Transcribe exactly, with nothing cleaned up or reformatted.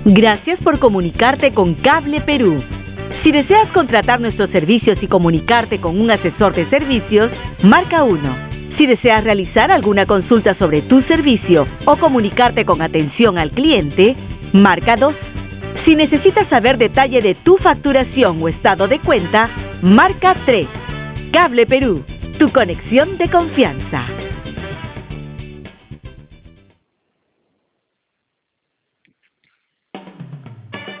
Gracias por comunicarte con Cable Perú. Si deseas contratar nuestros servicios y comunicarte con un asesor de servicios, marca uno. Si deseas realizar alguna consulta sobre tu servicio o comunicarte con atención al cliente, marca dos. Si necesitas saber detalle de tu facturación o estado de cuenta, marca tres. Cable Perú, tu conexión de confianza.